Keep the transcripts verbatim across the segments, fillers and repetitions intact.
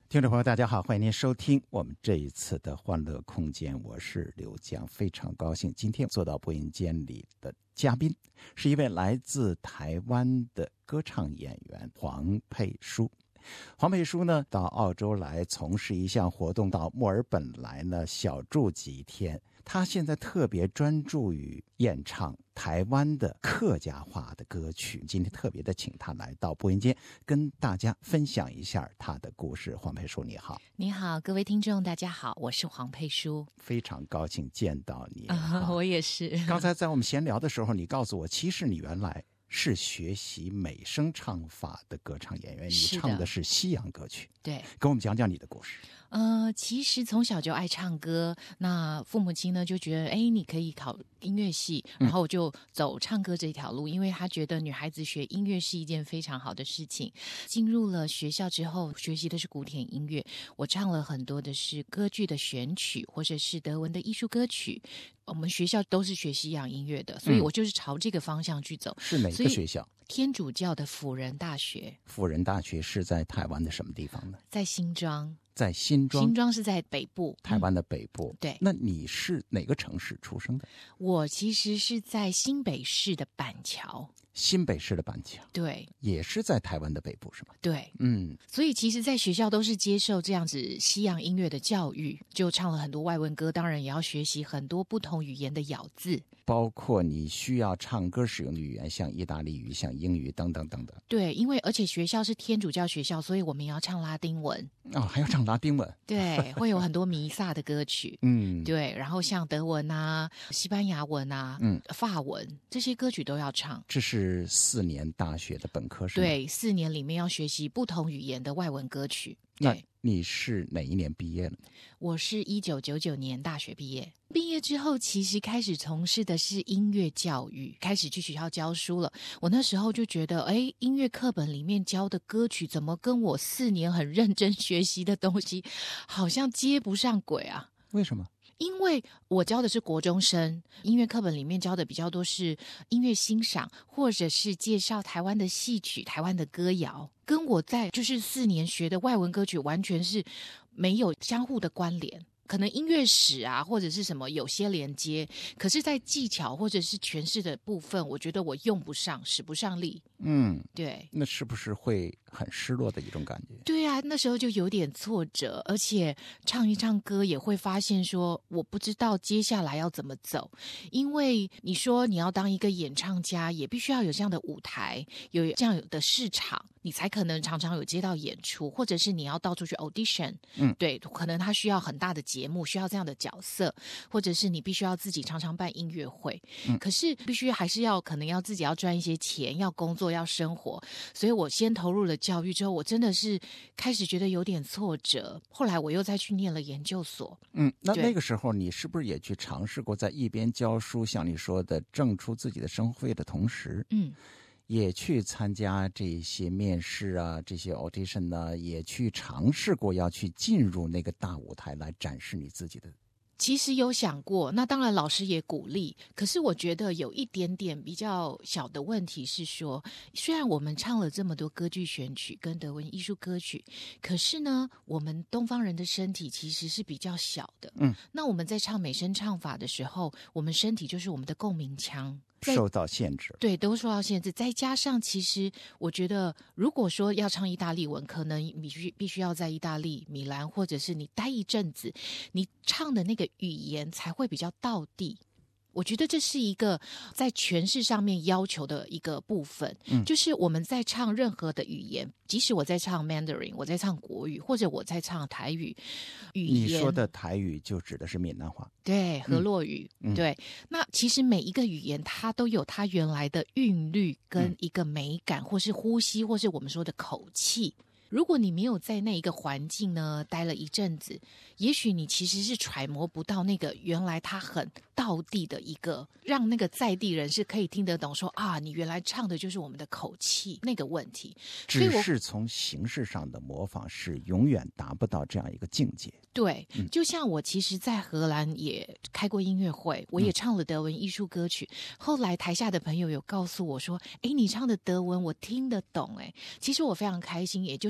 听众朋友大家好，欢迎您收听我们这一次的欢乐空间，我是刘江，非常高兴今天坐到播音间里的嘉宾是一位来自台湾的歌唱演员黄佩书。黄佩书呢到澳洲来从事一项活动，到墨尔本来呢小住几天，他现在特别专注于演唱台湾的客家话的歌曲，今天特别的请他来到播音间跟大家分享一下他的故事。黄佩书你好。 你好，各位听众大家好，我是黄佩书， 非常高兴见到你、 啊、我也是。 刚才在我们闲聊的时候，你告诉我其实你原来是学习美声唱法的歌唱演员，你唱的是西洋歌曲。 对， 跟我们讲讲你的故事。 呃，其实从小就爱唱歌，那父母亲呢就觉得，哎，你可以考音乐系，然后我就走唱歌这条路、嗯、因为他觉得女孩子学音乐是一件非常好的事情。进入了学校之后，学习的是古典音乐，我唱了很多的是歌剧的选曲，或者是德文的艺术歌曲。我们学校都是学西洋音乐的，所以我就是朝这个方向去走。 是哪个学校？ 天主教的辅仁大学。 辅仁大学是在台湾的什么地方呢？ 在新庄。 在新庄。 新庄是在北部， 台湾的北部、嗯、 对。 那你是哪个城市出生的？ 我其实是在新北市的板桥。 新北市的板桥， 对， 也是在台湾的北部是吗？ 对， 嗯， 所以其实在学校都是接受这样子西洋音乐的教育，就唱了很多外文歌，当然也要学习很多不同语言的咬字， 包括你需要唱歌使用的语言，像意大利语、像英语等等等等。 对，因为而且学校是天主教学校，所以我们也要唱拉丁文。 哦，还要唱拉丁文？ 对，会有很多弥撒的歌曲。 嗯， 对，然后像德文啊、西班牙文啊、嗯、法文这些歌曲都要唱。 这是四年大学的本科是吗？ 对，四年里面要学习不同语言的外文歌曲。 那你是哪一年毕业了？ 我是一九九九年大学毕业。毕业之后其实开始从事的是音乐教育，开始去学校教书了。我那时候就觉得，哎，音乐课本里面教的歌曲怎么跟我四年很认真学习的东西好像接不上轨啊？ 为什么？ 因为我教的是国中生，音乐课本里面教的比较多是音乐欣赏，或者是介绍台湾的戏曲、台湾的歌谣，跟我在就是四年学的外文歌曲完全是没有相互的关联。可能音乐史啊或者是什么有些连接，可是在技巧或者是诠释的部分，我觉得我用不上，使不上力。嗯，对。 那是不是会很失落的一种感觉？ 对啊，那时候就有点挫折，而且唱一唱歌也会发现说我不知道接下来要怎么走。因为你说你要当一个演唱家，也必须要有这样的舞台，有这样的市场，你才可能常常有接到演出，或者是你要到处去 audition。嗯，对，可能他需要很大的节目，需要这样的角色，或者是你必须要自己常常办音乐会。嗯，可是必须还是要可能要自己要赚一些钱，要工作，要生活。所以我先投入了教育之后，我真的是开始觉得有点挫折。后来我又再去念了研究所。 嗯，那那个时候你是不是也去尝试过，在一边教书，像你说的挣出自己的生活费的同时，嗯，也去参加这些面试啊，这些 audition 呢、啊，也去尝试过要去进入那个大舞台来展示你自己的？ 其实有想过，那当然老师也鼓励，可是我觉得有一点点比较小的问题是说，虽然我们唱了这么多歌剧选曲跟德文艺术歌曲，可是呢我们东方人的身体其实是比较小的。嗯，那我们在唱美声唱法的时候，我们身体就是我们的共鸣腔受到限制。 对，都受到限制。再加上其实我觉得如果说要唱意大利文，可能你必须必须要在意大利米兰，或者是你待一阵子，你唱的那个语言才会比较道地。我觉得这是一个在诠释上面要求的一个部分。嗯，就是我们在唱任何的语言，即使我在唱 Mandarin， 我在唱国语，或者我在唱台语语言。 你说的台语就指的是闽南话？ 对，河洛语。嗯，对。那其实每一个语言它都有它原来的韵律跟一个美感，嗯，或是呼吸，或是我们说的口气。如果你没有在那一个环境呢待了一阵子，也许你其实是揣摩不到那个原来它很道地的一个，让那个在地人是可以听得懂说啊，你原来唱的就是我们的口气那个问题。 只是从形式上的模仿是永远达不到这样一个境界。 对，嗯，就像我其实在荷兰也开过音乐会，我也唱了德文艺术歌曲，嗯，后来台下的朋友有告诉我说，诶，你唱的德文我听得懂。诶，其实我非常开心，也就是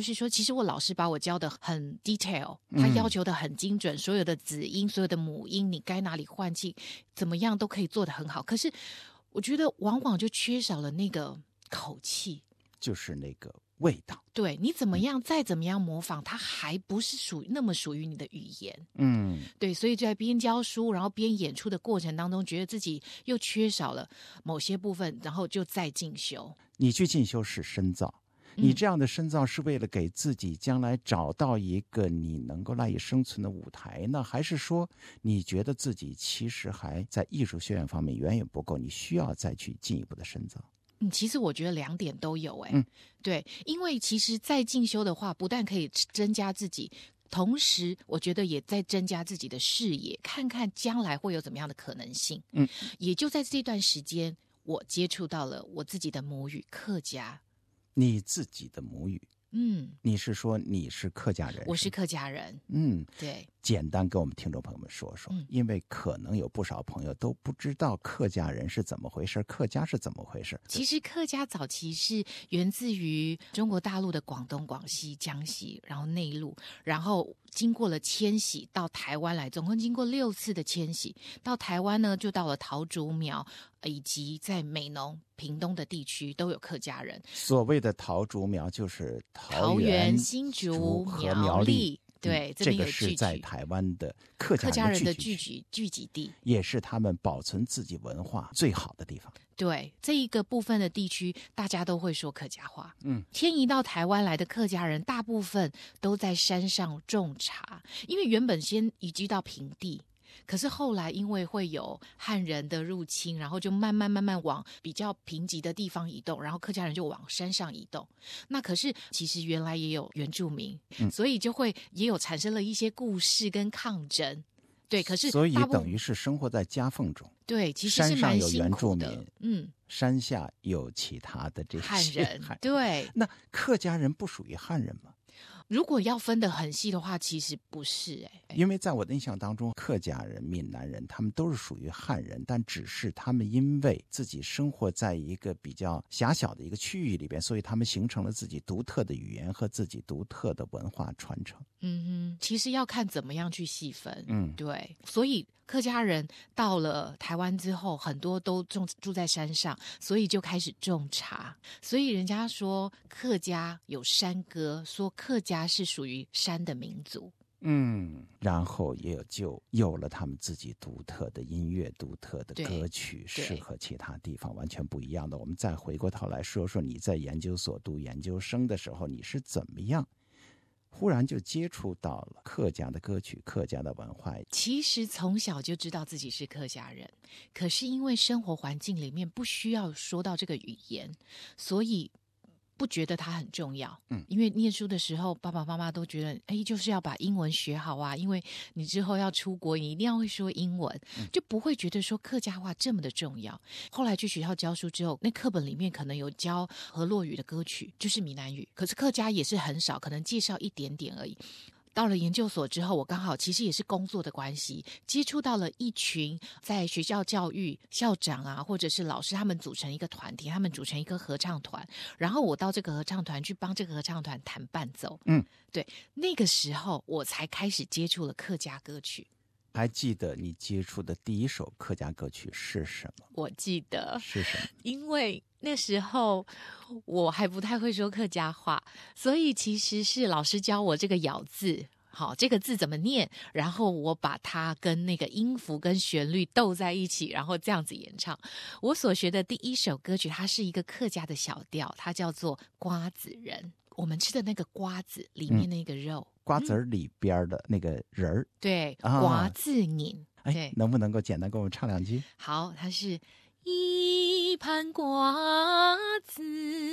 就是说，其实我老师把我教的很 detail， 他要求的很精准，嗯、所有的子音、所有的母音，你该哪里换气，怎么样都可以做得很好。可是我觉得往往就缺少了那个口气， 就是那个味道。 对，你怎么样、嗯、再怎么样模仿，它还不是属那么属于你的语言。 嗯， 对，所以在边教书然后边演出的过程当中，觉得自己又缺少了某些部分，然后就再进修。 你去进修是深造，你这样的深造是为了给自己将来找到一个你能够赖以生存的舞台呢，还是说你觉得自己其实还在艺术学院方面远远不够，你需要再去进一步的深造？ 嗯，其实我觉得两点都有哎、欸嗯， 对，因为其实再进修的话，不但可以增加自己，同时我觉得也在增加自己的视野，看看将来会有怎么样的可能性。 嗯， 也就在这段时间，我接触到了我自己的母语客家。 你自己的母语？ 嗯， 你是说你是客家人？ 我是客家人。 嗯， 对。 简单跟我们听众朋友们说说、嗯、因为可能有不少朋友都不知道客家人是怎么回事，客家是怎么回事。 其实客家早期是源自于中国大陆的广东、广西、江西，然后内陆，然后经过了迁徙到台湾来，总共经过六次的迁徙。到台湾呢，就到了桃竹苗，以及在美浓、屏东的地区都有客家人。 所谓的桃竹苗就是桃园、新竹、 和苗栗。 对、嗯， 这个是在台湾的客家人的聚集聚集地， 也是他们保存自己文化最好的地方。 对，这一个部分的地区，大家都会说客家话。 嗯， 迁移到台湾来的客家人，大部分都在山上种茶，因为原本先移居到平地。可是后来因为会有汉人的入侵，然后就慢慢慢慢往比较贫瘠的地方移动，然后客家人就往山上移动。那可是其实原来也有原住民、嗯、所以就会也有产生了一些故事跟抗争。对，可是所以等于是生活在夹缝中。 对，其实是蛮辛苦的。 山上有原住民， 嗯， 山下有其他的这些汉人。对， 那客家人不属于汉人吗？ 如果要分得很细的话，其实不是哎、欸， 因为在我的印象当中，客家人、闽南人他们都是属于汉人，但只是他们因为自己生活在一个比较狭小的一个区域里边，所以他们形成了自己独特的语言和自己独特的文化传承。 嗯哼，其实要看怎么样去细分。 嗯， 对，所以客家人到了台湾之后，很多都种住在山上，所以就开始种茶。所以人家说客家有山歌，说客家是属于山的民族。 嗯，然后也有就有了他们自己独特的音乐、独特的歌曲，是和其他地方完全不一样的。我们再回过头来说说你在研究所读研究生的时候，你是怎么样忽然就接触到了客家的歌曲、客家的文化？ 其实从小就知道自己是客家人，可是因为生活环境里面不需要说到这个语言，所以不觉得它很重要。 嗯， 因为念书的时候爸爸妈妈都觉得哎，就是要把英文学好啊，因为你之后要出国你一定要会说英文、嗯、就不会觉得说客家话这么的重要。后来去学校教书之后，那课本里面可能有教河洛语的歌曲，就是闽南语，可是客家也是很少，可能介绍一点点而已。到了研究所之后，我刚好其实也是工作的关系，接触到了一群在学校教育校长啊，或者是老师，他们组成一个团体，他们组成一个合唱团，然后我到这个合唱团去帮这个合唱团弹伴奏。 嗯， 对，那个时候我才开始接触了客家歌曲。 还记得你接触的第一首客家歌曲是什么？ 我记得是什么？ 因为那时候我还不太会说客家话，所以其实是老师教我这个咬字，好，这个字怎么念，然后我把它跟那个音符跟旋律斗在一起，然后这样子演唱。我所学的第一首歌曲，它是一个客家的小调，它叫做瓜子仁。我们吃的那个瓜子里面那个肉、嗯、 瓜子里边的那个仁儿、嗯、 对、啊、瓜子仁。 哎，能不能够简单给我们唱两句？ 好，它是一盘瓜子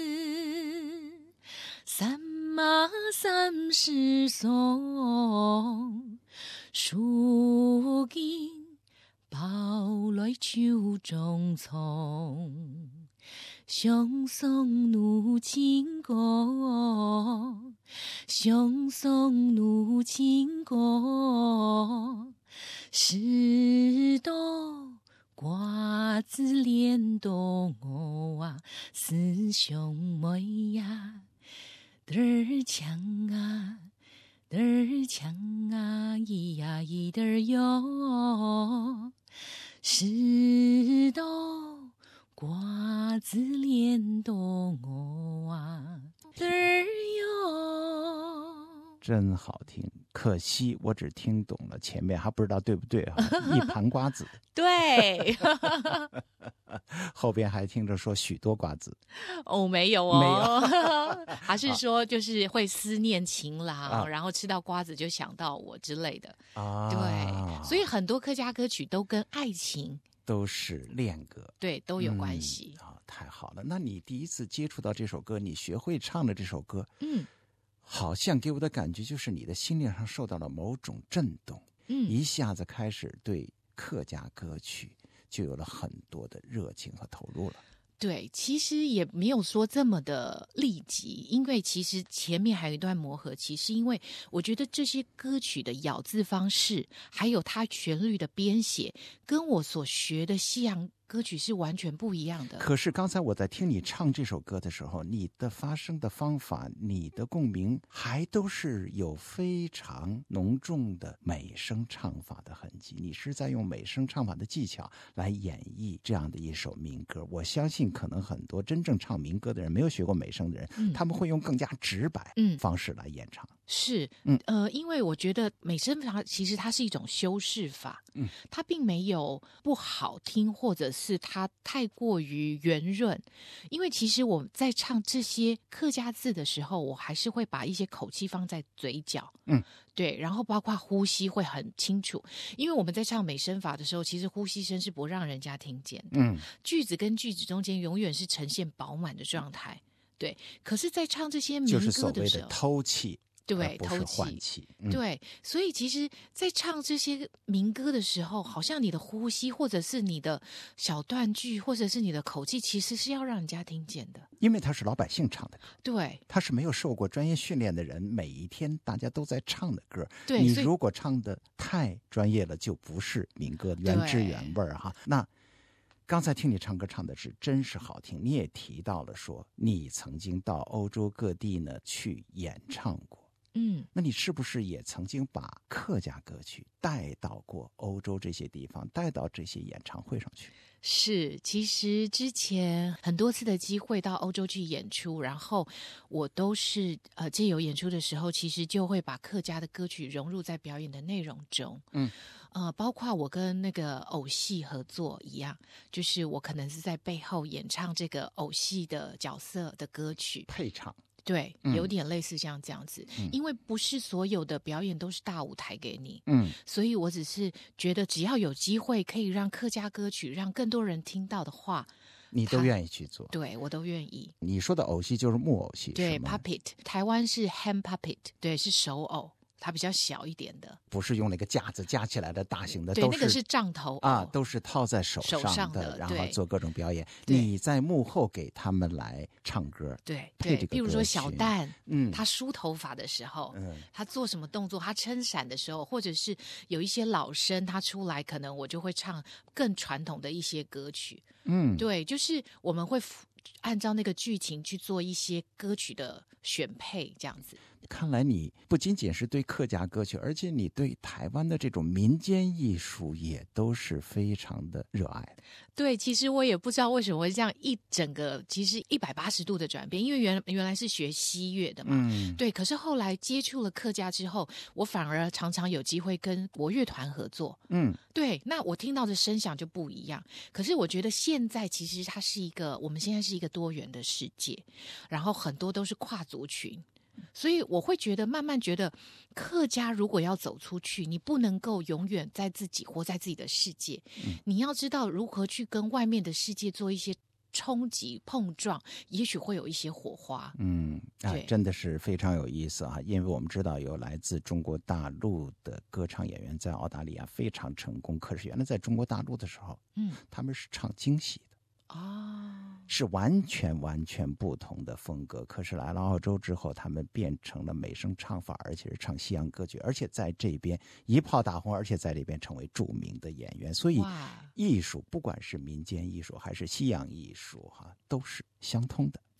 三马三十松，树根抱来秋中葱，相送怒情歌，相送怒情歌，是多瓜子连到我啊，师兄妹呀， 嘚儿锵啊，嘚儿锵啊，咿呀咿嘚儿哟，石头瓜子脸冬哦啊，嘚儿哟。 真好听，可惜我只听懂了前面，还不知道对不对哈、啊。一盘瓜子， 对， 后边还听着说许多瓜子。 哦，没有哦， 没有还是说就是会思念情郎， 啊、 然后吃到瓜子就想到我之类的啊。 对，所以很多客家歌曲都跟爱情都是恋歌， 对，都有关系啊、嗯哦，太好了。那你第一次接触到这首歌，你学会唱的这首歌， 嗯。 好像给我的感觉就是你的心灵上受到了某种震动， 嗯， 一下子开始对客家歌曲就有了很多的热情和投入了。 对，其实也没有说这么的立即，因为其实前面还有一段磨合期，是因为我觉得这些歌曲的咬字方式，还有它旋律的编写，跟我所学的西洋歌曲是完全不一样的。 可是刚才我在听你唱这首歌的时候，你的发声的方法，你的共鸣还都是有非常浓重的美声唱法的痕迹，你是在用美声唱法的技巧来演绎这样的一首民歌。我相信可能很多真正唱民歌的人，没有学过美声的人、嗯、他们会用更加直白方式来演唱。 是，嗯，呃，因为我觉得美声法其实它是一种修饰法，嗯，它并没有不好听，或者是它太过于圆润。因为其实我在唱这些客家字的时候，我还是会把一些口气放在嘴角，嗯，对，然后包括呼吸会很清楚。因为我们在唱美声法的时候，其实呼吸声是不让人家听见的，嗯，句子跟句子中间永远是呈现饱满的状态，对。可是，在唱这些民歌的时候， 就是所谓的偷气。 对， 不是换气、 嗯、对，所以其实在唱这些民歌的时候，好像你的呼吸或者是你的小断句或者是你的口气，其实是要让人家听见的， 因为他是老百姓唱的歌， 对， 他是没有受过专业训练的人，每一天大家都在唱的歌， 对， 你如果唱的太专业了，就不是民歌原汁原味哈。那刚才听你唱歌唱的是真是好听，你也提到了说你曾经到欧洲各地呢去演唱过。嗯，那你是不是也曾经把客家歌曲带到过欧洲这些地方，带到这些演唱会上去？ 是，其实之前很多次的机会到欧洲去演出，然后我都是呃借由演出的时候，其实就会把客家的歌曲融入在表演的内容中。嗯，呃，包括我跟那个偶戏合作一样，就是我可能是在背后演唱这个偶戏的角色的歌曲， 配唱。 对，有点类似像这样子、嗯、因为不是所有的表演都是大舞台给你，嗯，所以我只是觉得只要有机会可以让客家歌曲让更多人听到的话， 你都愿意去做。 对，我都愿意。 你说的偶戏就是木偶戏， 对 puppet， 台湾是 hand puppet， 对，是手偶，它比较小一点的， 不是用那个架子架起来的大型的， 对， 都是那个是杖头啊，都是套在手上 的, 上的然后做各种表演。你在幕后给他们来唱歌， 对， 配这个歌曲。 比如说小旦，嗯，他梳头发的时候，嗯，他做什么动作，他撑伞的时候，或者是有一些老生他出来，可能我就会唱更传统的一些歌曲。嗯，对，就是我们会按照那个剧情去做一些歌曲的选配，这样子。 看来你不仅仅是对客家歌曲，而且你对台湾的这种民间艺术也都是非常的热爱的。 对，其实我也不知道为什么会这样一整个其实一百八十度的转变，因为原原来是学西乐的嘛，嗯，对。可是后来接触了客家之后，我反而常常有机会跟国乐团合作，嗯，对。那我听到的声响就不一样。可是我觉得现在其实它是一个，我们现在是一个多元的世界，然后很多都是跨族群。所以我会觉得慢慢觉得客家如果要走出去，你不能够永远在自己活在自己的世界、嗯、你要知道如何去跟外面的世界做一些冲击碰撞，也许会有一些火花。 嗯，啊，真的是非常有意思啊！因为我们知道有来自中国大陆的歌唱演员在澳大利亚非常成功，可是原来在中国大陆的时候，嗯，他们是唱京戏的啊。是完全完全不同的风格，可是来了澳洲之后，他们变成了美声唱法，而且是唱西洋歌曲，而且在这边一炮打红，而且在这边成为著名的演员。所以艺术不管是民间艺术还是西洋艺术哈，都是相通的。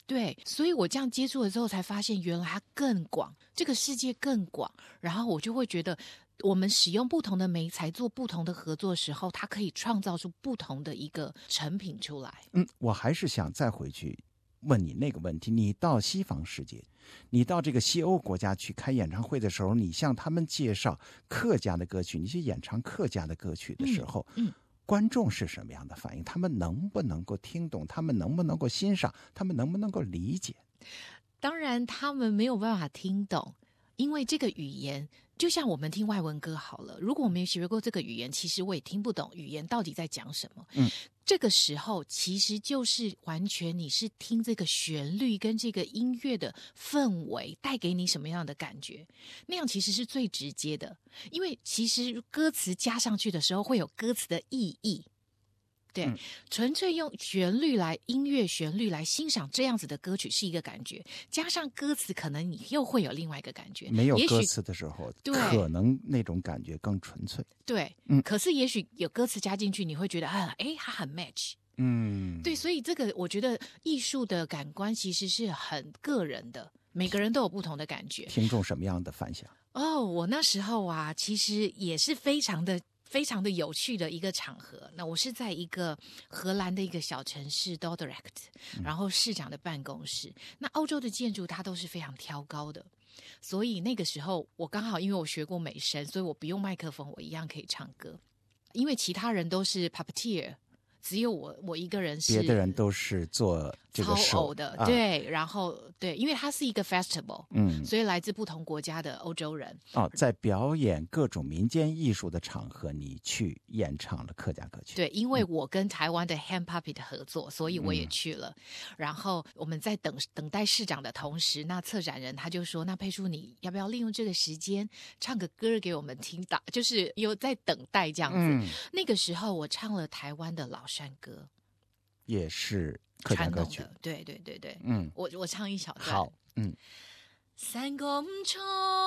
对，所以我这样接触了之后才发现原来它更广，这个世界更广，然后我就会觉得我们使用不同的媒材做不同的合作的时候，它可以创造出不同的一个成品出来。 嗯，我还是想再回去问你那个问题，你到西方世界，你到这个西欧国家去开演唱会的时候，你向他们介绍客家的歌曲，你去演唱客家的歌曲的时候， 嗯嗯观众是什么样的反应？他们能不能够听懂？他们能不能够欣赏？他们能不能够理解？ 当然他们没有办法听懂，因为这个语言就像我们听外文歌好了，如果我没有学过这个语言，其实我也听不懂语言到底在讲什么。 嗯， 这个时候其实就是完全你是听这个旋律跟这个音乐的氛围带给你什么样的感觉，那样其实是最直接的。因为其实歌词加上去的时候会有歌词的意义，对、 嗯、 纯粹用旋律来音乐旋律来欣赏这样子的歌曲是一个感觉，加上歌词可能你又会有另外一个感觉。 没有也许歌词的时候， 对可能那种感觉更纯粹。 对、 嗯可是也许有歌词加进去，你会觉得啊，哎，它很 match。 嗯， 对，所以这个我觉得艺术的感官其实是很个人的，每个人都有不同的感觉。 听众什么样的反响？ 哦，我那时候啊，其实也是非常的。非常的有趣的一个场合，那我是在一个荷兰的一个小城市 Dordrecht， 然后市长的办公室。那欧洲的建筑它都是非常挑高的，所以那个时候我刚好因为我学过美声，所以我不用麦克风，我一样可以唱歌。因为其他人都是 puppeteer， 只有我我一个人是别的人都是做这个操手偶的、 啊、 对，然后对，因为它是一个 festival， 嗯， 所以来自不同国家的欧洲人哦，在表演各种民间艺术的场合，你去演唱了客家歌曲。 对，因为我跟台湾的 Hand Puppet 合作，所以我也去了。嗯、然后我们在等等待市长的同时，那策展人他就说：“那佩淑，你要不要利用这个时间唱个歌给我们听到？就是有在等待这样子。嗯”那个时候我唱了台湾的老山歌， 也是客家歌曲。 对对对对， 嗯， 我我唱一小段。 好，嗯。 三公冲。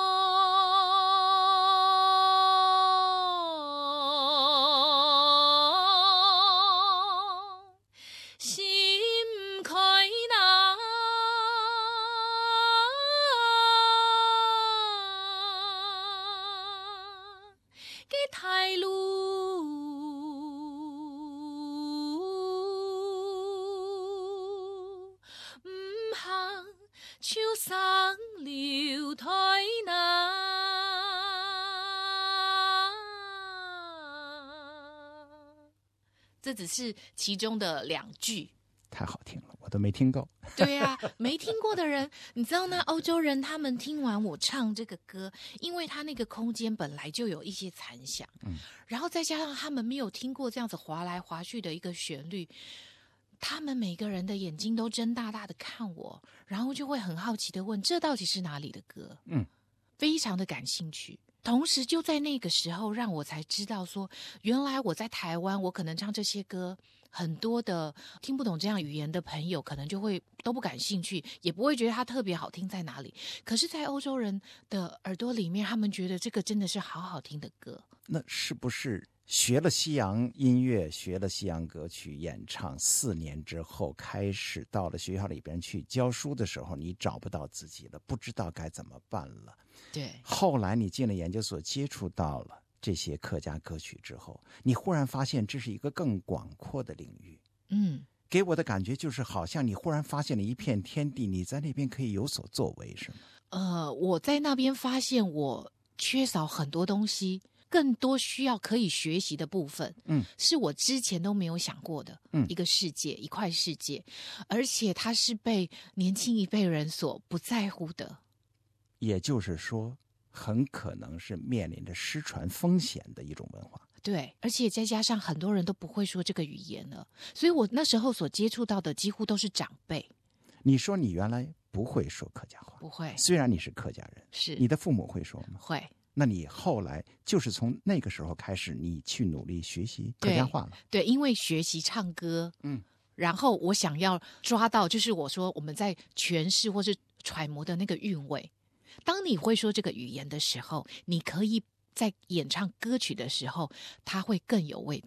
这只是其中的两句， 太好听了，我都没听够。 对啊，没听过的人，你知道那欧洲人他们听完我唱这个歌，因为他那个空间本来就有一些残响，嗯，然后再加上他们没有听过这样子滑来滑去的一个旋律，他们每个人的眼睛都睁大大的看我，然后就会很好奇的问：这到底是哪里的歌？嗯，非常的感兴趣。同时就在那个时候让我才知道说，原来我在台湾我可能唱这些歌，很多的听不懂这样语言的朋友可能就会都不感兴趣，也不会觉得它特别好听在哪里。可是在欧洲人的耳朵里面，他们觉得这个真的是好好听的歌。 那是不是学了西洋音乐，学了西洋歌曲演唱四年之后，开始到了学校里边去教书的时候，你找不到自己了，不知道该怎么办了？ 对， 后来你进了研究所，接触到了这些客家歌曲之后，你忽然发现这是一个更广阔的领域。嗯，给我的感觉就是好像你忽然发现了一片天地，你在那边可以有所作为，是吗？ 呃，我在那边发现我缺少很多东西，更多需要可以学习的部分，嗯，是我之前都没有想过的，嗯，一个世界，一块世界，而且它是被年轻一辈人所不在乎的。 也就是说，很可能是面临着失传风险的一种文化。 对，而且再加上很多人都不会说这个语言了，所以我那时候所接触到的几乎都是长辈。 你说你原来不会说客家话？ 不会。 虽然你是客家人， 是你的父母会说吗？ 会。 那你后来就是从那个时候开始，你去努力学习客家话了？ 对，对，因为学习唱歌，嗯，然后我想要抓到，就是我说我们在诠释或是揣摩的那个韵味。当你会说这个语言的时候，你可以在演唱歌曲的时候，它会更有味道。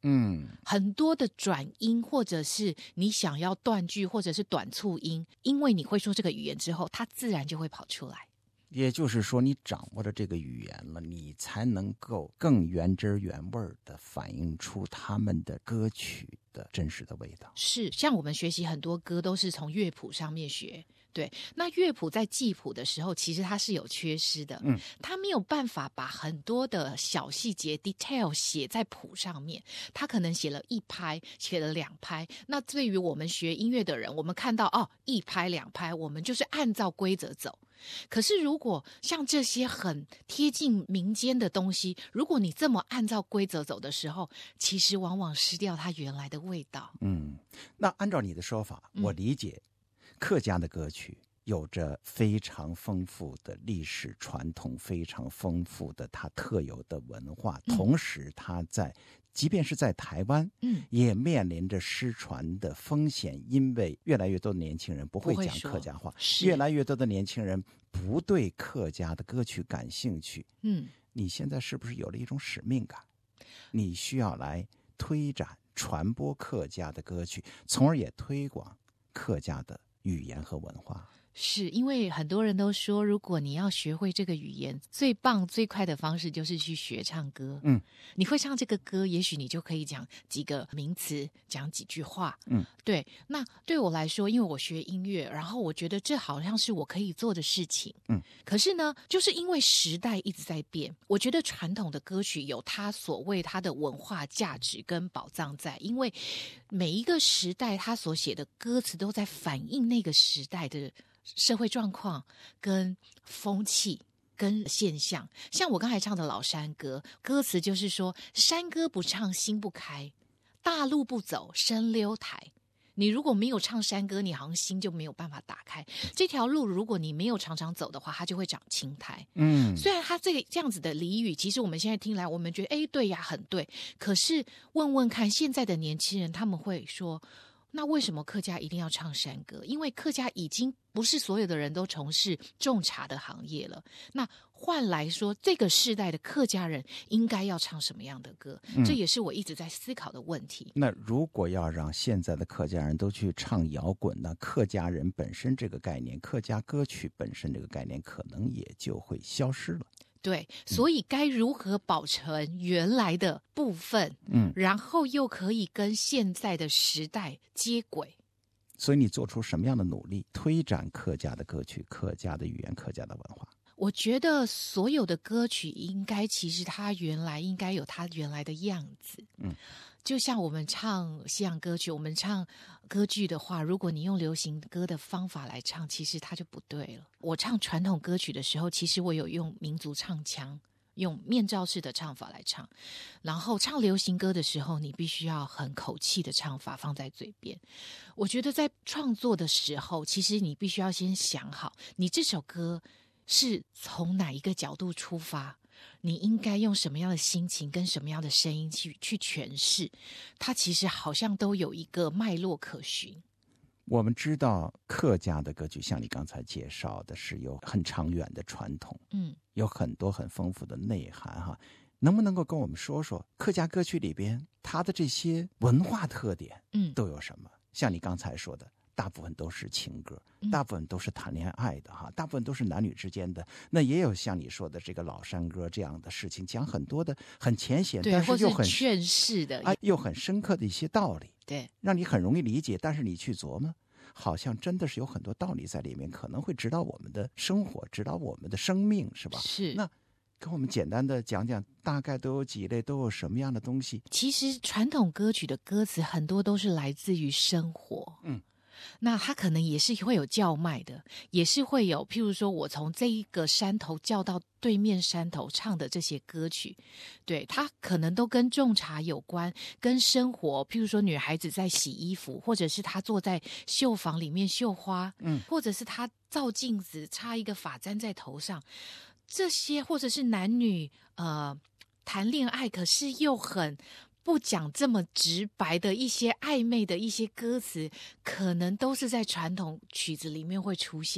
嗯， 很多的转音，或者是你想要断句，或者是短促音，因为你会说这个语言之后，它自然就会跑出来。 也就是说，你掌握了这个语言了，你才能够更原汁原味的反映出他们的歌曲的真实的味道。 是，像我们学习很多歌都是从乐谱上面学。对，那乐谱在记谱的时候，其实它是有缺失的， 嗯， 它没有办法把很多的小细节 detail 写在谱上面，它可能写了一拍，写了两拍。那对于我们学音乐的人，我们看到哦一拍两拍，我们就是按照规则走。可是如果像这些很贴近民间的东西，如果你这么按照规则走的时候，其实往往失掉它原来的味道。 嗯，那按照你的说法，我理解客家的歌曲有着非常丰富的历史传统，非常丰富的它特有的文化， 嗯、 同时它在即便是在台湾， 嗯， 也面临着失传的风险，因为越来越多的年轻人不会讲客家话，越来越多的年轻人不对客家的歌曲感兴趣。 嗯， 你现在是不是有了一种使命感？你需要来推展传播客家的歌曲，从而也推广客家的语言和文化。 是因为很多人都说，如果你要学会这个语言，最棒最快的方式就是去学唱歌。 嗯， 你会唱这个歌，也许你就可以讲几个名词，讲几句话。 嗯， 对。那对我来说，因为我学音乐，然后我觉得这好像是我可以做的事情。 嗯， 可是呢，就是因为时代一直在变，我觉得传统的歌曲有它所谓它的文化价值跟宝藏在，因为每一个时代它所写的歌词都在反映那个时代的社会状况跟风气跟现象。像我刚才唱的老山歌，歌词就是说，山歌不唱心不开，大路不走深溜台。你如果没有唱山歌，你好像心就没有办法打开。这条路如果你没有常常走的话，它就会长青苔。 嗯， 虽然它这个这样子的俚语，其实我们现在听来，我们觉得哎，对呀，很对。可是问问看，现在的年轻人他们会说，那为什么客家一定要唱山歌？因为客家已经不是所有的人都从事种茶的行业了。那换来说，这个世代的客家人应该要唱什么样的歌？嗯、这也是我一直在思考的问题。 那如果要让现在的客家人都去唱摇滚，那客家人本身这个概念，客家歌曲本身这个概念，可能也就会消失了。 对，所以该如何保存原来的部分， 嗯， 然后又可以跟现在的时代接轨？ 所以你做出什么样的努力，推展客家的歌曲、客家的语言、客家的文化？ 我觉得所有的歌曲应该，其实它原来应该有它原来的样子。 嗯， 就像我们唱西洋歌曲，我们唱歌剧的话，如果你用流行歌的方法来唱，其实它就不对了。我唱传统歌曲的时候，其实我有用民族唱腔，用面罩式的唱法来唱。然后唱流行歌的时候，你必须要很口气的唱法放在嘴边。我觉得在创作的时候，其实你必须要先想好，你这首歌是从哪一个角度出发，你应该用什么样的心情跟什么样的声音去去诠释，它其实好像都有一个脉络可循。 我们知道客家的歌曲，像你刚才介绍的，是有很长远的传统， 嗯， 有很多很丰富的内涵哈。能不能够跟我们说说客家歌曲里边它的这些文化特点， 嗯， 都有什么？像你刚才说的，大部分都是情歌，大部分都是谈恋爱的哈，大部分都是男女之间的。那也有像你说的这个老山歌这样的事情，讲很多的很浅显，但是又很劝世的啊，又很深刻的一些道理， 对， 让你很容易理解。但是你去琢磨，好像真的是有很多道理在里面，可能会指导我们的生活，指导我们的生命，是吧？ 是。 那跟我们简单的讲讲，大概都有几类，都有什么样的东西？ 其实传统歌曲的歌词很多都是来自于生活， 嗯。 那它可能也是会有叫卖的，也是会有，譬如说我从这一个山头叫到对面山头唱的这些歌曲，对，它可能都跟种茶有关，跟生活，譬如说女孩子在洗衣服，或者是她坐在绣房里面绣花， 嗯， 或者是她照镜子插一个发簪在头上，这些或者是男女呃谈恋爱，可是又很不讲这么直白的一些暧昧的一些歌词，可能都是在传统曲子里面会出现的，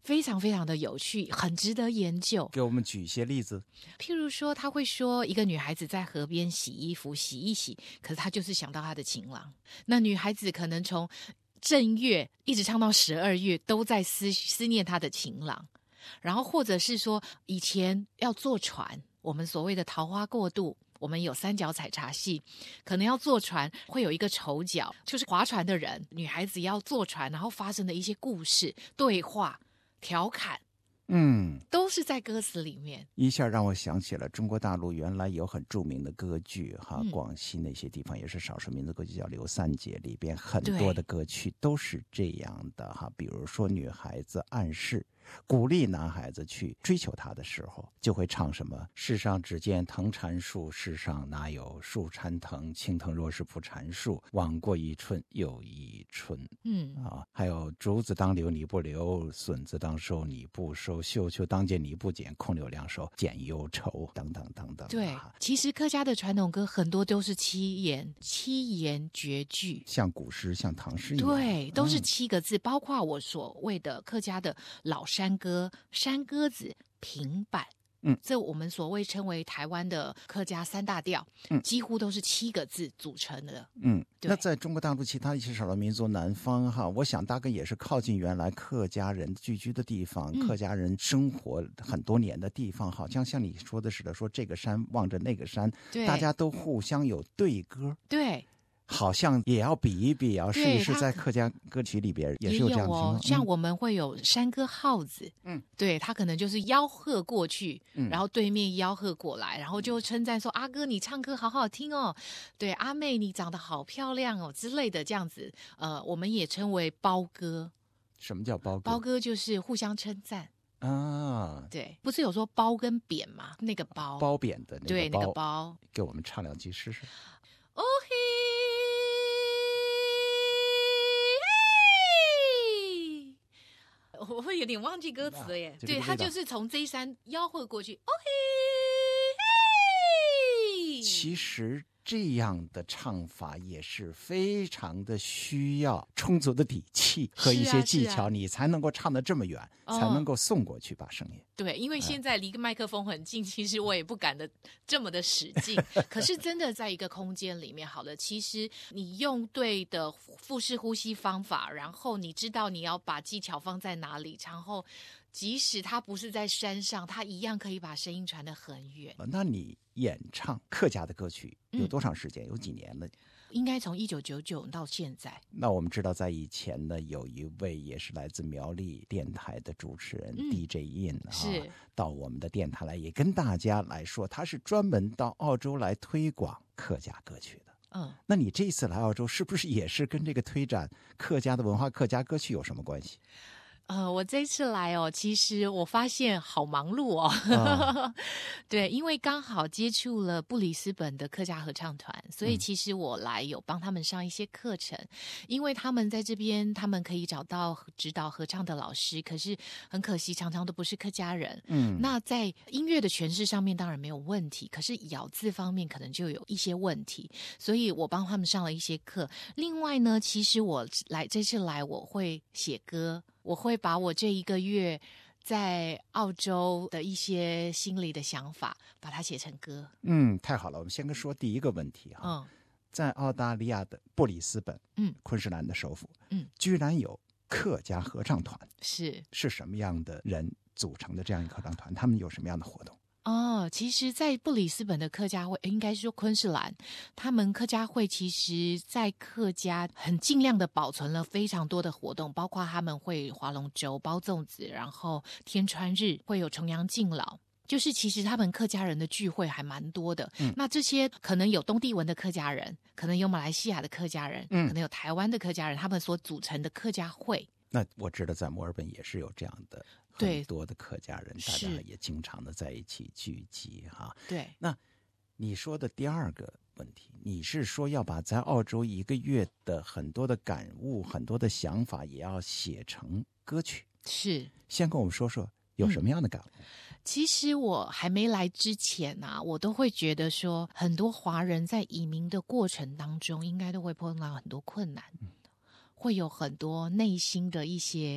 非常非常的有趣，很值得研究。 给我们举一些例子。 譬如说，他会说一个女孩子在河边洗衣服，洗一洗，可是她就是想到她的情郎。那女孩子可能从正月一直唱到十二月，都在思思念她的情郎。然后或者是说，以前要坐船，我们所谓的桃花过渡，我们有三角采茶戏，可能要坐船，会有一个丑角，就是划船的人，女孩子要坐船，然后发生的一些故事、对话、调侃， 嗯， 都是在歌词里面。 一下让我想起了中国大陆原来有很著名的歌剧哈， 嗯广西那些地方也是少数民族歌剧，叫《刘三姐》，里边很多的歌曲都是这样的哈。比如说女孩子暗示鼓励男孩子去追求她的时候，就会唱什么世上只见藤缠树，世上哪有树缠藤，青藤若是不缠树，枉过一春又一春。 嗯啊，还有竹子当留你不留，笋子当收你不收，绣球当剪你不剪，空留两手剪忧愁，等等等等。 对，其实客家的传统歌很多都是七言七言绝句， 像古诗像唐诗一样， 对，都是七个字，嗯、包括我所谓的客家的老山歌、山歌子、平板。 嗯， 这我们所谓称为台湾的客家三大调， 嗯， 几乎都是七个字组成的。 嗯，那在中国大陆其他一些少数民族南方哈，我想大概也是靠近原来客家人聚居的地方， 嗯、 客家人生活很多年的地方，好像像你说的似的，说这个山望着那个山， 对， 大家都互相有对歌， 对。 好像也要比一比，要试一试，在客家歌曲里边也是有这样的情况。 哦，像我们会有山歌号子， 嗯， 对，他可能就是吆喝过去， 嗯， 然后对面吆喝过来，然后就称赞说：“阿哥，你唱歌好好听哦，对，阿妹你长得好漂亮哦之类的，这样子，呃，我们也称为包歌。 什么叫包歌？ 包歌就是互相称赞。 啊， 对，不是有说包跟扁嘛？那个包， 包扁的那个包， 对，那个包， 给我们唱两句试试。 哦嘿。我会有点忘记歌词了耶， 啊、 对，他就是从这一山吆喝过去，哦嘿嘿。 其实这样的唱法也是非常的需要充足的底气和一些技巧，啊啊、你才能够唱得这么远，哦、才能够送过去把声音。 对，因为现在离个麦克风很近，嗯、其实我也不敢的这么的使劲。可是真的在一个空间里面，好了，其实你用对的腹式呼吸方法，然后你知道你要把技巧放在哪里，然后即使它不是在山上，它一样可以把声音传得很远。 那你演唱客家的歌曲有多长时间？嗯、有几年了？ 应该从一九九九到现在。 那我们知道，在以前呢，有一位也是来自苗栗电台的主持人、嗯、D J In 啊， 是到我们的电台来，也跟大家来说，他是专门到澳洲来推广客家歌曲的。 嗯， 那你这一次来澳洲，是不是也是跟这个推展客家的文化、客家歌曲有什么关系？ 呃，我这次来哦，其实我发现好忙碌哦，哦对，因为刚好接触了布里斯本的客家合唱团，所以其实我来有帮他们上一些课程，嗯、因为他们在这边，他们可以找到指导合唱的老师，可是很可惜，常常都不是客家人。嗯，那在音乐的诠释上面当然没有问题，可是咬字方面可能就有一些问题，所以我帮他们上了一些课。另外呢，其实我来这次来，我会写歌。我会把我这一个月在澳洲的一些心里的想法，把它写成歌。 嗯，太好了。我们先说第一个问题哈， 嗯、 在澳大利亚的布里斯本， 嗯， 昆士兰的首府， 嗯， 居然有客家合唱团， 是是什么样的人组成的这样一个合唱团？他们有什么样的活动？ 哦，其实在布里斯本的客家会，应该说昆士兰，他们客家会其实在客家很尽量的保存了非常多的活动，包括他们会划龙舟、包粽子，然后天穿日会有重阳敬老，就是其实他们客家人的聚会还蛮多的。嗯，那这些可能有东帝汶的客家人，可能有马来西亚的客家人，嗯，可能有台湾的客家人，他们所组成的客家会。 那我知道在墨尔本也是有这样的很多的客家人，大家也经常的在一起聚集哈。 对， 那你说的第二个问题，你是说要把在澳洲一个月的很多的感悟、很多的想法也要写成歌曲？ 是， 先跟我们说说有什么样的感悟？ 嗯、其实我还没来之前啊，我都会觉得说，很多华人在移民的过程当中，应该都会碰到很多困难。嗯，会有很多内心的一些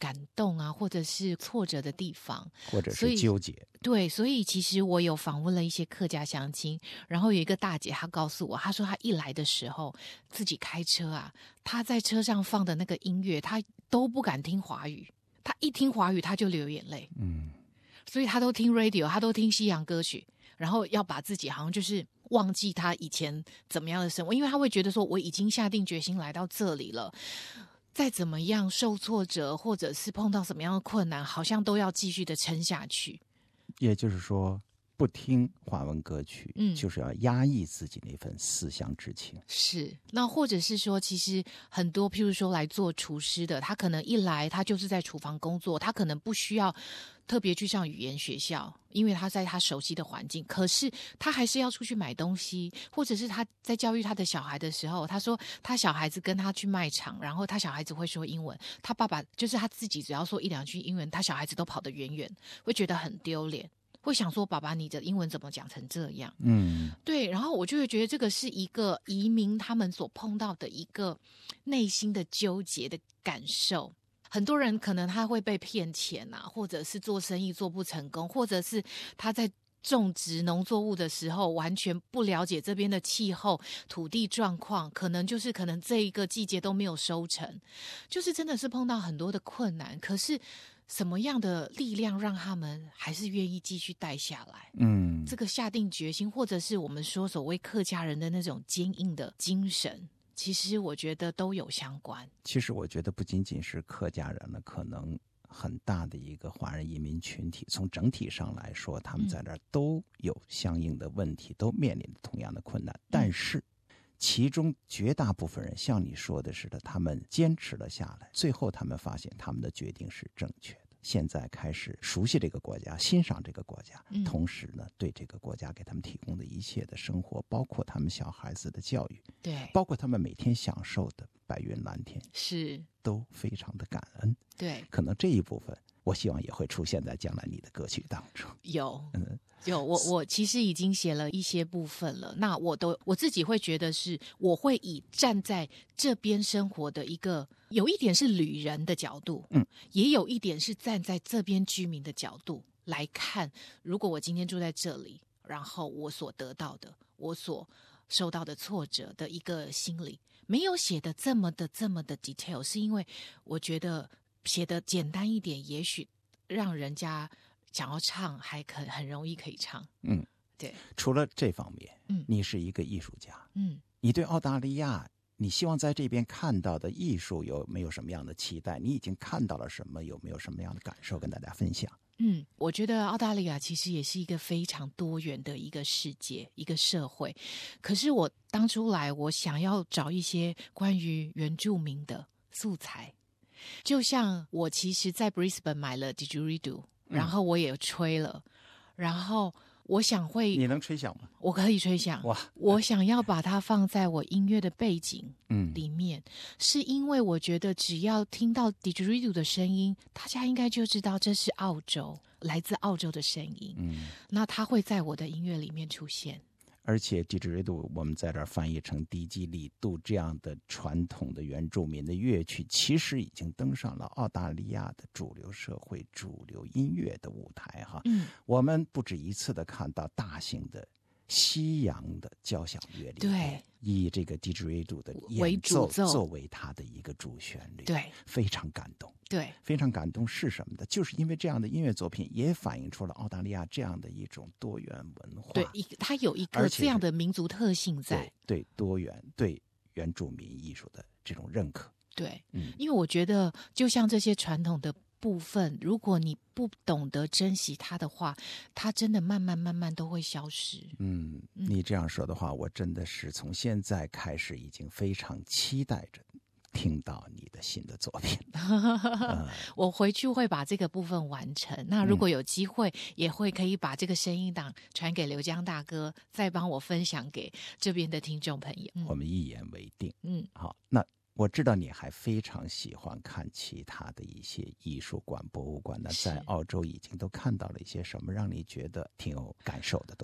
感动啊，或者是挫折的地方， 或者所以是纠结。 对，所以其实我有访问了一些客家乡亲，然后有一个大姐她告诉我，她说她一来的时候自己开车啊，她在车上放的那个音乐她都不敢听华语，她一听华语她就流眼泪， 嗯， 所以她都听 radio， 她都听西洋歌曲，然后要把自己好像就是忘记她以前怎么样的生活，因为她会觉得说我已经下定决心来到这里了，再怎么样受挫折或者是碰到什么样的困难，好像都要继续的撑下去。 也就是说，不听华文歌曲， 嗯就是要压抑自己那份思乡之情。 是，那或者是说，其实很多，譬如说来做厨师的，他可能一来，他就是在厨房工作，他可能不需要特别去上语言学校，因为他在他熟悉的环境。可是他还是要出去买东西，或者是他在教育他的小孩的时候，他说他小孩子跟他去卖场，然后他小孩子会说英文，他爸爸就是他自己只要说一两句英文，他小孩子都跑得远远，会觉得很丢脸。会想说爸爸你的英文怎么讲成这样。 嗯， 对，然后我就会觉得这个是一个移民他们所碰到的一个内心的纠结的感受。很多人可能他会被骗钱啊，或者是做生意做不成功，或者是他在种植农作物的时候完全不了解这边的气候土地状况，可能就是可能这一个季节都没有收成，就是真的是碰到很多的困难。可是什么样的力量让他们还是愿意继续带下来？ 嗯， 这个下定决心，或者是我们说所谓客家人的那种坚硬的精神，其实我觉得都有相关。 其实我觉得不仅仅是客家人了，可能很大的一个华人移民群体，从整体上来说，他们在那儿都有相应的问题，都面临同样的困难。但是其中绝大部分人像你说的似的，他们坚持了下来，最后他们发现他们的决定是正确的。现在开始熟悉这个国家，欣赏这个国家， 嗯同时呢，对这个国家给他们提供的一切的生活，包括他们小孩子的教育， 对， 包括他们每天享受的白云蓝天， 是， 都非常的感恩。 对， 可能这一部分，我希望也会出现在将来你的歌曲当中。 有。 嗯， 有，我我其实已经写了一些部分了。那我都我自己会觉得是，我会以站在这边生活的一个，有一点是旅人的角度， 嗯， 也有一点是站在这边居民的角度来看。如果我今天住在这里，然后我所得到的，我所受到的挫折的一个心理，没有写的这么的这么的 detail， 是因为我觉得写的简单一点，也许让人家想要唱还可很容易可以唱。 嗯， 对， 除了这方面， 嗯你是一个艺术家， 嗯， 你对澳大利亚，你希望在这边看到的艺术有没有什么样的期待？你已经看到了什么？有没有什么样的感受跟大家分享？ 嗯，我觉得澳大利亚其实也是一个非常多元的一个世界，一个社会。可是我当初来，我想要找一些关于原住民的素材，就像我其实在 Brisbane 买了 Didgeridoo，然后我也吹了，然后我想会， 你能吹响吗？ 我可以吹响。 哇， 我想要把它放在我音乐的背景嗯， 里面，是因为我觉得只要听到 Didgeridoo 的声音，大家应该就知道这是澳洲，来自澳洲的声音。 嗯， 那它会在我的音乐里面出现。 而且 Didgeridoo 我们在这儿翻译成迪基里杜这样的传统的原住民的乐曲，其实已经登上了澳大利亚的主流社会、主流音乐的舞台哈。 嗯， 我们不止一次的看到大型的西洋的交响乐里面， 对， 以这个 Didgeridoo 的为演奏主奏作为它的一个主旋律， 对， 非常感动。 对， 非常感动是什么的？就是因为这样的音乐作品也反映出了澳大利亚这样的一种多元文化， 对，一它有一个而且是这样的民族特性在。 对对多元、对原住民艺术的这种认可。 对， 嗯， 因为我觉得就像这些传统的部分，如果你不懂得珍惜它的话，它真的慢慢慢慢都会消失。 嗯，你这样说的话，我真的是从现在开始已经非常期待着听到你的新的作品。呃、 我回去会把这个部分完成。那如果有机会，也会可以把这个声音档传给刘江大哥，再帮我分享给这边的听众朋友。嗯、 我们一言为定。 嗯， 好，那我知道你还非常喜欢看其他的一些艺术馆、博物馆。那在澳洲已经都看到了一些什么让你觉得挺有感受的东西？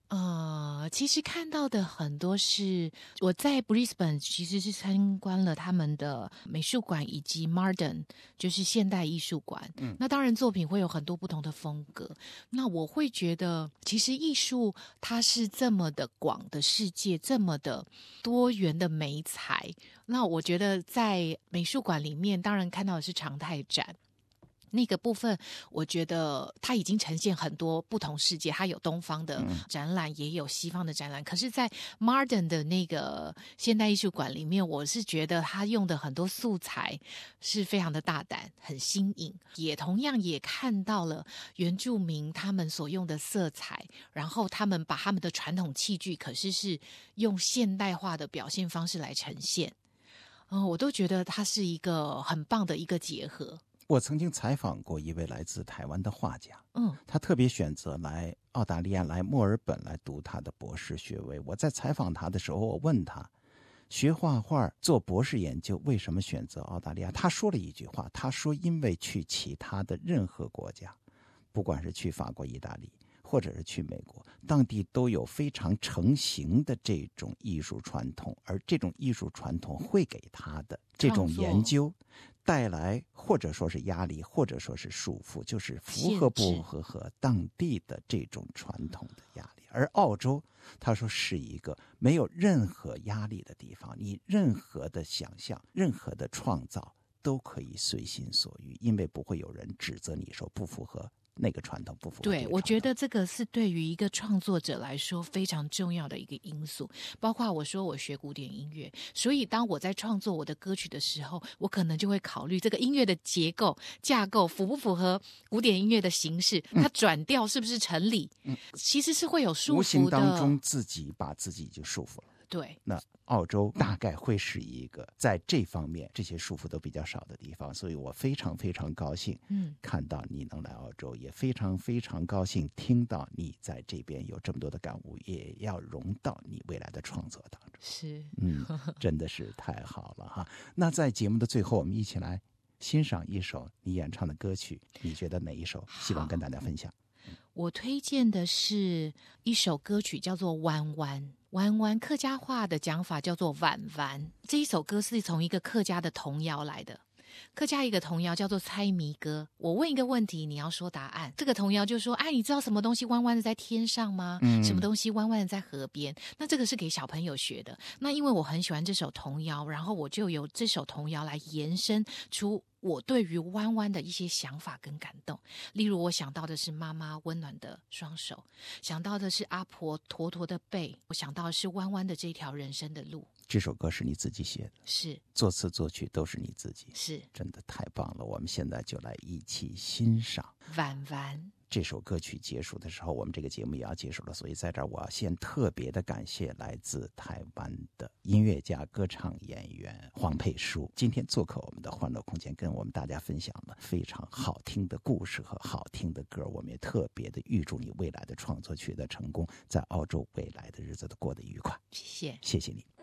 呃，其实看到的很多是我在 Brisbane 其实是参观了他们的美术馆以及 Modern 就是现代艺术馆。嗯，那当然作品会有很多不同的风格。那我会觉得，其实艺术它是这么的广的世界，这么的多元的媒材。那我觉得在美术馆里面，当然看到的是常态展。那个部分我觉得它已经呈现很多不同世界，它有东方的展览、嗯、也有西方的展览，可是在 Modern 的那个现代艺术馆里面，我是觉得它用的很多素材是非常的大胆，很新颖，也同样也看到了原住民他们所用的色彩，然后他们把他们的传统器具可是是用现代化的表现方式来呈现、呃、我都觉得它是一个很棒的一个结合。 我曾经采访过一位来自台湾的画家， 嗯， 他特别选择来澳大利亚，来墨尔本来读他的博士学位。我在采访他的时候，我问他，学画画做博士研究为什么选择澳大利亚？他说了一句话，他说因为去其他的任何国家，不管是去法国、意大利，或者是去美国，当地都有非常成型的这种艺术传统，而这种艺术传统会给他的这种研究带来或者说是压力，或者说是束缚，就是符合不符合当地的这种传统的压力。而澳洲他说是一个没有任何压力的地方，你任何的想象，任何的创造都可以随心所欲，因为不会有人指责你说不符合那个传统，不符合。 对，我觉得这个是对于一个创作者来说非常重要的一个因素。包括我说我学古典音乐，所以当我在创作我的歌曲的时候，我可能就会考虑这个音乐的结构架构符不符合古典音乐的形式，它转调是不是成立、嗯、其实是会有束缚的， 无形当中自己把自己就束缚了。 对， 那澳洲大概会是一个在这方面这些束缚都比较少的地方，所以我非常非常高兴看到你能来澳洲、嗯、也非常非常高兴听到你在这边有这么多的感悟，也要融到你未来的创作当中。 是， 嗯，真的是太好了哈。那在节目的最后，我们一起来欣赏一首你演唱的歌曲，你觉得哪一首希望跟大家分享？ 我推荐的是一首歌曲叫做《弯弯》，弯弯客家话的讲法叫做晚晚。这一首歌是从一个客家的童谣来的，客家一个童谣叫做猜谜歌。我问一个问题，你要说答案。这个童谣就说，哎，你知道什么东西弯弯的在天上吗、嗯、什么东西弯弯的在河边。那这个是给小朋友学的。那因为我很喜欢这首童谣，然后我就由这首童谣来延伸出我对于弯弯的一些想法跟感动。例如我想到的是妈妈温暖的双手，想到的是阿婆驼驼的背，我想到的是弯弯的这条人生的路。 这首歌是你自己写的？ 是， 作词作曲都是你自己？ 是， 真的太棒了。我们现在就来一起欣赏晚晚。 这首歌曲结束的时候，我们这个节目也要结束了，所以在这儿我要先特别的感谢来自台湾的音乐家、歌唱演员黄佩书，今天做客我们的欢乐空间，跟我们大家分享了非常好听的故事和好听的歌。我们也特别的预祝你未来的创作取得成功，在澳洲未来的日子都过得愉快。 谢谢， 谢谢你。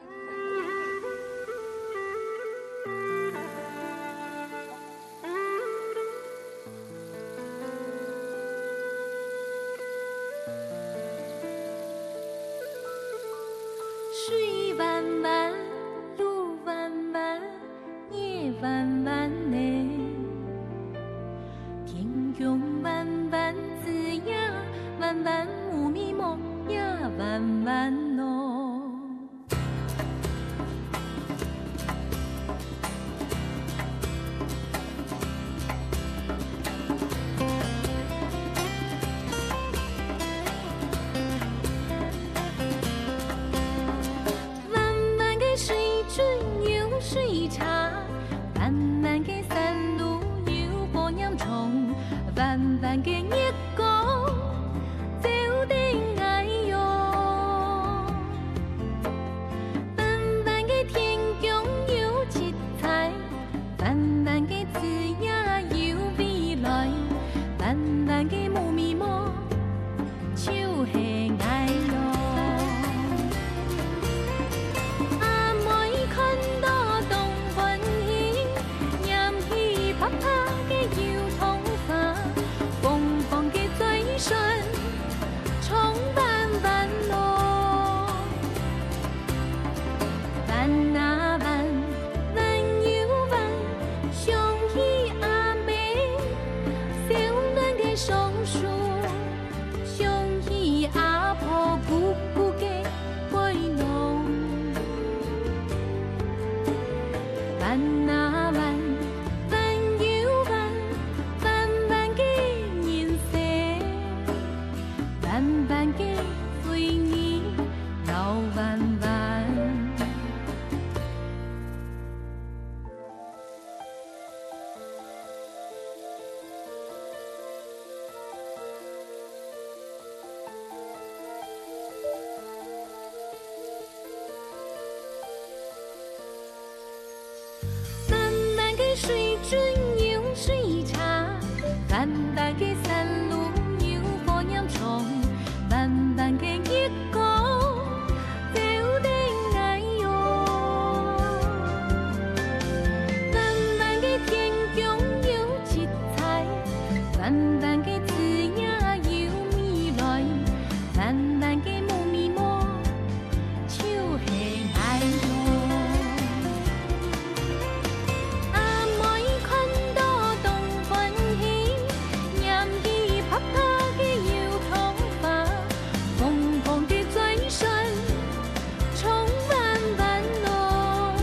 水弯弯，路弯弯，夜弯弯呢。天空弯弯，枝桠弯弯，雾迷蒙也弯弯咯。水茶，弯弯的山路有波洋葱，弯弯的月光走得爱哟，弯弯的天空有七彩，弯弯的枝桠有未来，弯弯的雾迷蒙就是爱哟。啪啪的油桐花，风风的嘴唇，冲弯弯。 万个山路有火焰冲，万万个月光照定爱哟，万万个天空有七彩，万万个字也有未来，万万个木咪摸就是爱哟。阿妹看到东欢喜，念起啪啪的油桐花，红红的嘴唇充满万咯，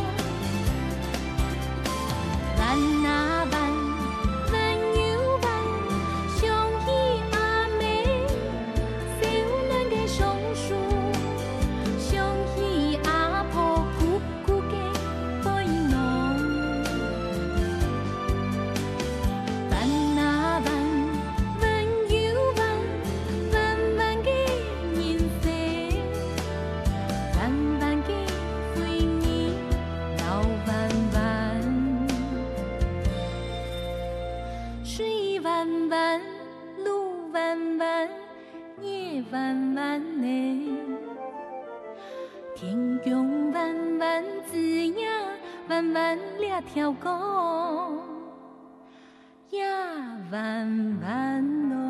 万啊万，万又万，想起阿妹少年的松树，想起阿婆姑姑的背囊，万啊万，万又万，万万个人生，万万个岁月老万万，水弯弯，路弯弯，夜弯弯的，天空弯弯，字也弯弯，两条歌也弯弯咯。